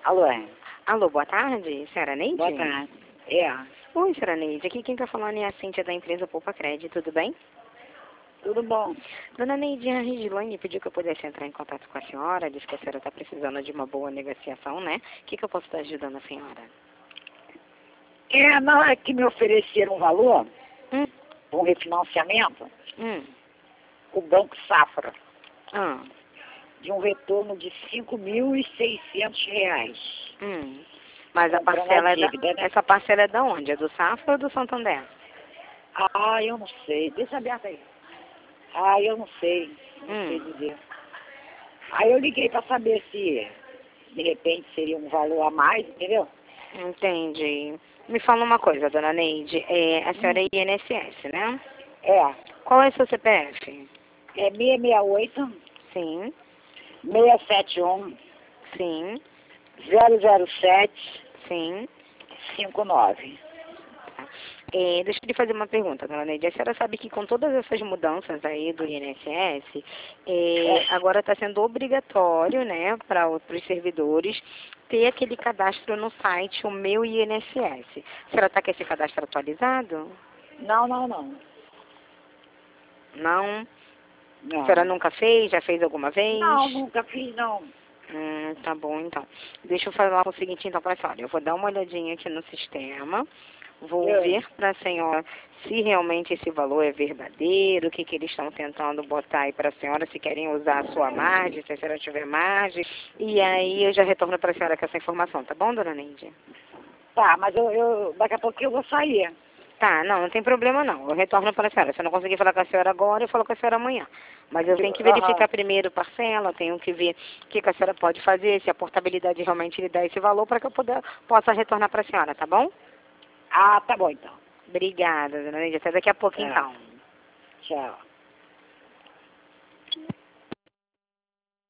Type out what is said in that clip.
Alô, Alô, boa tarde, senhora Neide? boa tarde. É, Oi, senhora Neide, aqui quem está falando é a Cíntia da empresa Poupa Crédito, tudo bem? tudo bom? Dona Neide, a Regilane pediu que eu pudesse entrar em contato com a senhora, disse que a senhora está precisando de uma boa negociação, né? O que eu posso estar ajudando a senhora? Não é que me ofereceram um valor, Hum, um refinanciamento, hum, o Banco Safra, ah, de um retorno de R$ 5.600. Mas a Comprando parcela a é da... dívida, né? Essa parcela é da onde? É do Safra ou do Santander? Eu não sei. Deixa aberto aí. Eu não sei. Não sei dizer. Aí eu liguei para saber se, de repente, seria um valor a mais, entendeu? Entendi. Me fala uma coisa, dona Neide, a senhora é INSS, né? É, Qual é o seu CPF? é 668 Sim, 671 sim, 007 sim. 59. Deixa eu lhe fazer uma pergunta, dona Neide. A senhora sabe que com todas essas mudanças aí do INSS, agora está sendo obrigatório, né, para os servidores ter aquele cadastro no site, o meu INSS. A senhora está com esse cadastro atualizado? Não. Não? A senhora Não. nunca fez? Já fez alguma vez? Não, nunca fiz, não. Tá bom, então. Deixa eu falar o seguinte, então, para a senhora. Eu vou dar uma olhadinha aqui no sistema. Vou ver para a senhora se realmente esse valor é verdadeiro, o que eles estão tentando botar aí para a senhora, se querem usar a sua margem, se a senhora tiver margem. E aí eu já retorno para a senhora com essa informação, tá bom, dona Neide? Tá, mas daqui a pouco eu vou sair. Tá, não tem problema não. Eu retorno para a senhora. Se eu não conseguir falar com a senhora agora, eu falo com a senhora amanhã. Mas eu tenho que verificar primeiro parcela, tenho que ver o que a senhora pode fazer, se a portabilidade realmente lhe dá esse valor, para que eu possa retornar para a senhora, tá bom? Tá bom então. Obrigada, dona Neide. Até daqui a pouco, Tá. então. Tchau.